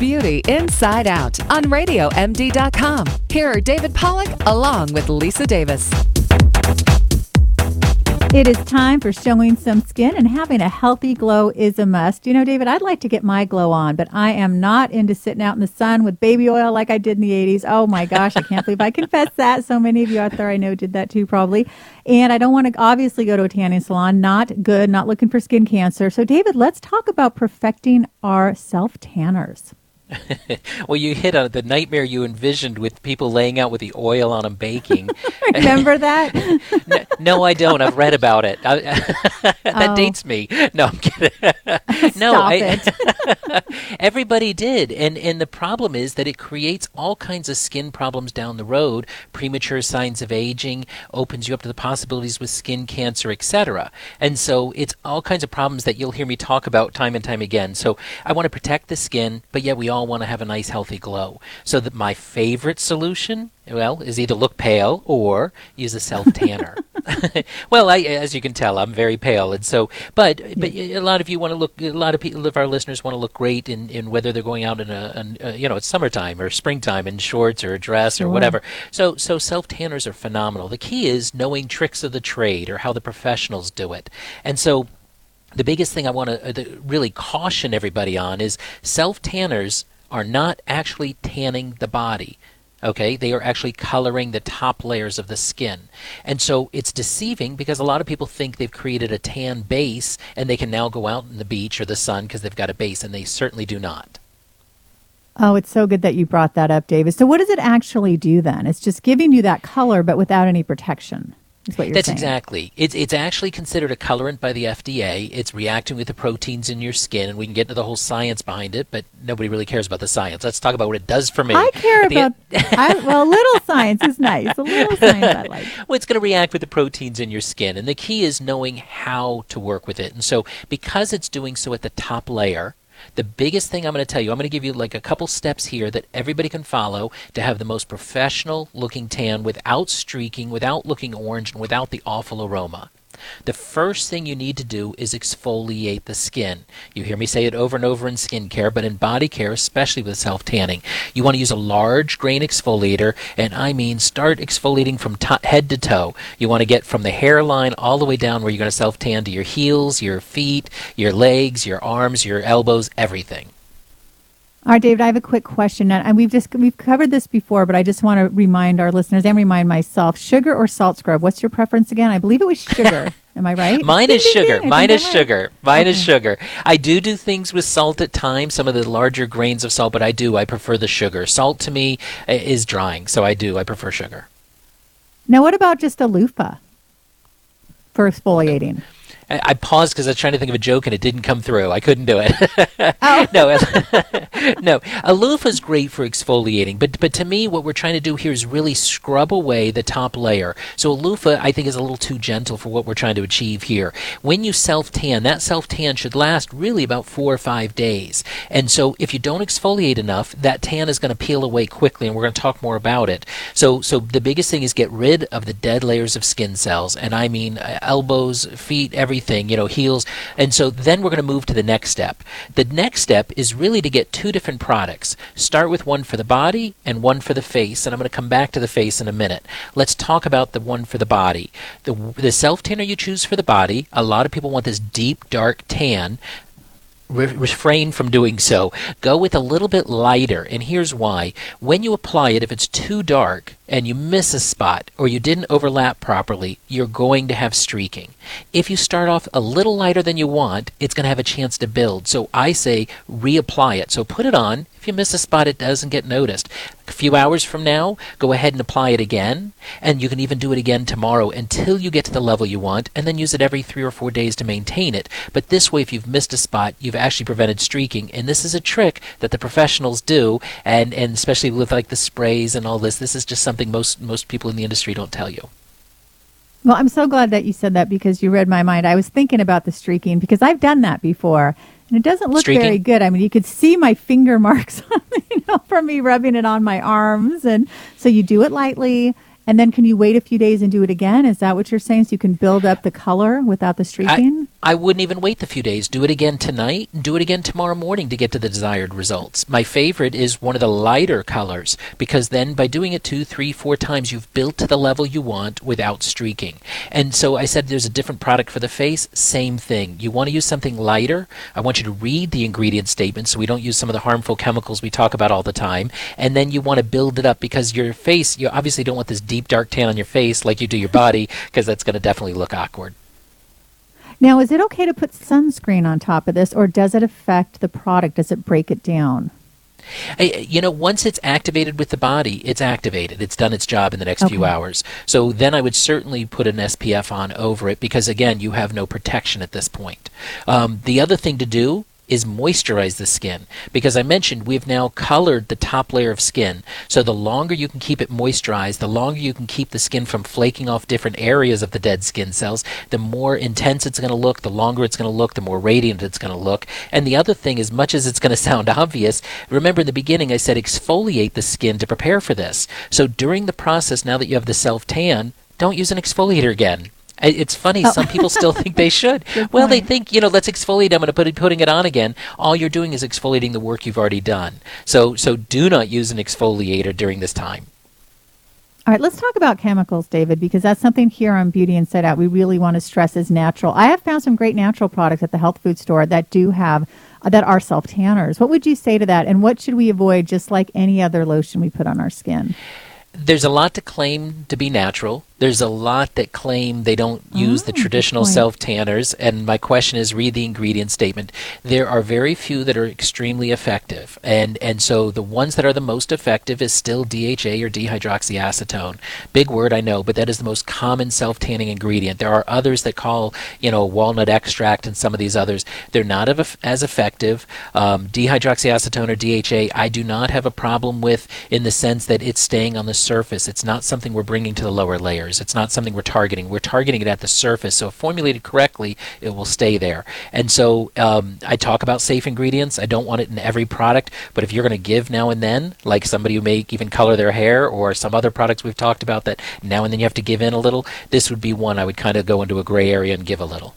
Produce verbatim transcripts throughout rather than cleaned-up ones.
beauty inside out on radio M D dot com. Here are David Pollack along with Lisa Davis. It is time for showing some skin, and having a healthy glow is a must. You know, David, I'd like to get my glow on, but I am not into sitting out in the sun with baby oil like I did in the eighties. Oh my gosh, I can't believe I confess that. So many of you out there I know did that too probably. And I don't want to obviously go to a tanning salon. Not good, not looking for skin cancer. So David, let's talk about perfecting our self-tanners. Well, you hit on the nightmare you envisioned with people laying out with the oil on them baking. Remember that? no, no, I don't. I've read about it. I, that oh. dates me. No, I'm kidding. no, Stop I, it. everybody did. And, and the problem is that it creates all kinds of skin problems down the road, premature signs of aging, opens you up to the possibilities with skin cancer, et cetera. And so it's all kinds of problems that you'll hear me talk about time and time again. So I want to protect the skin, but yet we all want to have a nice healthy glow. So that my favorite solution, well, is either look pale or use a self-tanner. Well, I, as you can tell, I'm very pale, and so, but but a lot of you want to look. A lot of people, of our listeners, want to look great in, in whether they're going out in a, a, a you know, it's summertime or springtime in shorts or a dress Sure. or whatever. So so self-tanners are phenomenal. The key is knowing tricks of the trade or how the professionals do it, and so. The biggest thing I want to uh, really caution everybody on is self-tanners are not actually tanning the body. Okay, they are actually coloring the top layers of the skin. And so it's deceiving because a lot of people think they've created a tan base and they can now go out in the beach or the sun because they've got a base, and they certainly do not. Oh, it's so good that you brought that up, David. So what does it actually do then? It's just giving you that color but without any protection. Is what you're That's saying. exactly. It's it's actually considered a colorant by the F D A. It's reacting with the proteins in your skin, and we can get into the whole science behind it, but nobody really cares about the science. Let's talk about what it does for me. I care At the about, end- I, well, a little science is nice. A little science I like. Well, it's going to react with the proteins in your skin, and the key is knowing how to work with it. And so because it's doing so at the top layer, the biggest thing I'm going to tell you, I'm going to give you like a couple steps here that everybody can follow to have the most professional looking tan without streaking, without looking orange, and without the awful aroma. The first thing you need to do is exfoliate the skin. You hear me say it over and over in skincare, but in body care, especially with self-tanning, you want to use a large grain exfoliator, and I mean start exfoliating from to- head to toe. You want to get from the hairline all the way down where you're going to self-tan to your heels, your feet, your legs, your arms, your elbows, everything. All right, David, I have a quick question. And we've just we've covered this before, but I just want to remind our listeners and remind myself, sugar or salt scrub? What's your preference again? I believe it was sugar. Am I right? Mine Ding, is ding, sugar. ding. Mine is right. sugar. Mine Okay. is sugar. I do do things with salt at times, some of the larger grains of salt, but I do. I prefer the sugar. Salt to me uh, is drying, so I do. I prefer sugar. Now, what about just a loofah for exfoliating? I, I paused because I was trying to think of a joke and it didn't come through. I couldn't do it. Oh. no, no. A loofah is great for exfoliating, but but to me, what we're trying to do here is really scrub away the top layer. So a loofah, I think, is a little too gentle for what we're trying to achieve here. When you self-tan, that self-tan should last really about four or five days. And so if you don't exfoliate enough, that tan is going to peel away quickly, and we're going to talk more about it. So so the biggest thing is get rid of the dead layers of skin cells, and I mean uh, elbows, feet, everything, you know, heels. And so then we're going to move to the next step. The next step is really to get two different products. Start with one for the body and one for the face, and I'm going to come back to the face in a minute. Let's talk about the one for the body. The, the self-tanner you choose for the body, a lot of people want this deep, dark tan. Re- refrain from doing so. Go with a little bit lighter, and here's why. When you apply it, if it's too dark and you miss a spot or you didn't overlap properly, you're going to have streaking. If you start off a little lighter than you want, it's going to have a chance to build. So I say reapply it. So put it on. If you miss a spot, it doesn't get noticed. A few hours from now, go ahead and apply it again, and you can even do it again tomorrow until you get to the level you want, and then use it every three or four days to maintain it. But this way, if you've missed a spot, you've actually prevented streaking, and this is a trick that the professionals do, and, and especially with like the sprays and all this, this is just something most, most people in the industry don't tell you. Well, I'm so glad that you said that because you read my mind. I was thinking about the streaking because I've done that before. And it doesn't look Streaking? very good. I mean, you could see my finger marks, you know, from me rubbing it on my arms. And so you do it lightly And then can you wait a few days and do it again? Is that what you're saying? So you can build up the color without the streaking? I, I wouldn't even wait the few days. Do it again tonight and do it again tomorrow morning to get to the desired results. My favorite is one of the lighter colors, because then by doing it two, three, four times, you've built to the level you want without streaking. And so I said there's a different product for the face. Same thing. You want to use something lighter. I want you to read the ingredient statement so we don't use some of the harmful chemicals we talk about all the time. And then you want to build it up, because your face, you obviously don't want this deep dark tan on your face like you do your body, because that's going to definitely look awkward. Now, is it okay to put sunscreen on top of this, or does it affect the product? Does it break it down? I, you know, once it's activated with the body, it's activated. It's done its job in the next Okay. few hours. So then I would certainly put an S P F on over it, because, again, you have no protection at this point. Um, the other thing to do is moisturize the skin, because I mentioned we've now colored the top layer of skin. So the longer you can keep it moisturized, the longer you can keep the skin from flaking off different areas of the dead skin cells, the more intense it's going to look, the longer it's going to look, the more radiant it's going to look. And the other thing, as much as it's going to sound obvious, remember in the beginning I said exfoliate the skin to prepare for this. So during the process, now that you have the self-tan, don't use an exfoliator again. I- It's funny, Oh. some people still think they should. Good Well, they point. think, you know, let's exfoliate, I'm going to put it, putting it on again. All you're doing is exfoliating the work you've already done. So, so do not use an exfoliator during this time. All right, let's talk about chemicals, David, because that's something here on Beauty Inside Out we really want to stress is natural. I have found some great natural products at the health food store that do have, uh, that are self-tanners. What would you say to that, and what should we avoid, just like any other lotion we put on our skin? There's a lot to claim to be natural. There's a lot that claim they don't use Oh, the good traditional point. self-tanners, and my question is, read the ingredient statement. There are very few that are extremely effective, and, and so the ones that are the most effective is still D H A or dihydroxyacetone. Big word, I know, but that is the most common self-tanning ingredient. There are others that call, you know, walnut extract and some of these others. They're not of, as effective. Um, dihydroxyacetone or D H A, I do not have a problem with, in the sense that it's staying on the surface. It's not something we're bringing to the lower layers. It's not something we're targeting. We're targeting it at the surface. So if formulated correctly, it will stay there. And so um, I talk about safe ingredients. I don't want it in every product, but if you're going to give now and then, like somebody who may even color their hair, or some other products we've talked about that now and then you have to give in a little, this would be one I would kind of go into a gray area and give a little.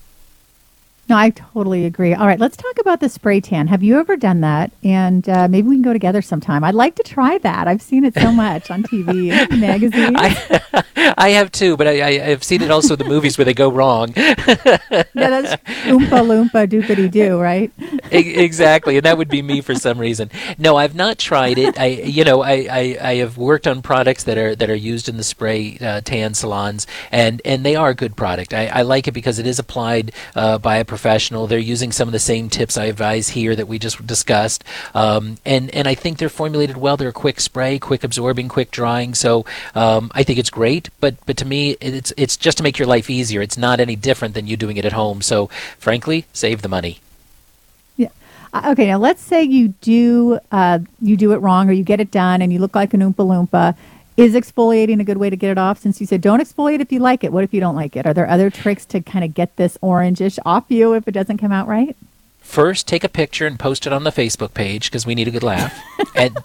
No, I totally agree. All right, let's talk about the spray tan. Have you ever done that? And uh, maybe we can go together sometime. I'd like to try that. I've seen it so much on T V and magazines. I, I have too, but I, I, I've seen it also in the movies where they go wrong. Yeah, that's oompa loompa doopity doo, right? E- exactly, and that would be me for some reason. No, I've not tried it. I, you know, I, I, I have worked on products that are that are used in the spray uh, tan salons, and, and they are a good product. I, I like it because it is applied uh, by a professional. They're using some of the same tips I advise here that we just discussed, um, and and I think they're formulated well. They're a quick spray, quick absorbing, quick drying. So um, I think it's great. But but to me, it's it's just to make your life easier. It's not any different than you doing it at home. So frankly, save the money. Yeah. Uh, Okay, now let's say you do uh, you do it wrong, or you get it done and you look like an Oompa Loompa. Is exfoliating a good way to get it off? Since you said don't exfoliate if you like it, what if you don't like it? Are there other tricks to kind of get this orangish off you if it doesn't come out right? First, take a picture and post it on the Facebook page, because we need a good laugh. And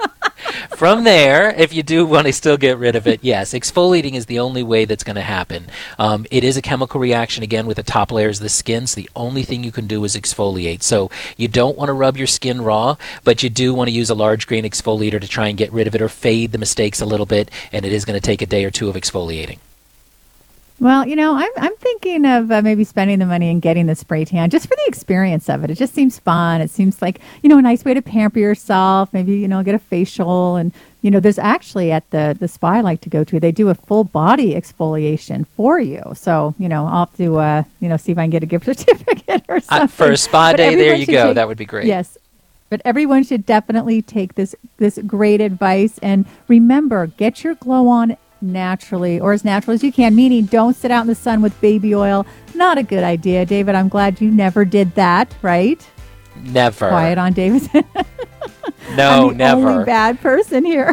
from there, if you do want to still get rid of it, yes, exfoliating is the only way that's going to happen. Um, it is a chemical reaction, again, with the top layers of the skin, so the only thing you can do is exfoliate. So you don't want to rub your skin raw, but you do want to use a large grain exfoliator to try and get rid of it or fade the mistakes a little bit, and it is going to take a day or two of exfoliating. Well, you know, I'm I'm thinking of uh, maybe spending the money and getting the spray tan just for the experience of it. It just seems fun. It seems like, you know, a nice way to pamper yourself. Maybe, you know, get a facial. And, you know, there's actually at the, the spa I like to go to, they do a full body exfoliation for you. So, you know, I'll have to, uh, you know, see if I can get a gift certificate or something. Uh, for a spa But day, there everyone you should go. take- That would be great. Yes. But everyone should definitely take this this great advice. And remember, get your glow on naturally, or as natural as you can, meaning don't sit out in the sun with baby oil. Not a good idea. David, I'm glad you never did that, right? Never. Quiet on David. No, I'm the never. only bad person here.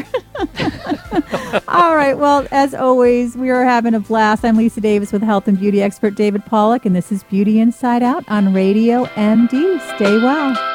All right. Well, as always, we are having a blast. I'm Lisa Davis with health and beauty expert David Pollack, and this is Beauty Inside Out on Radio M D. Stay well.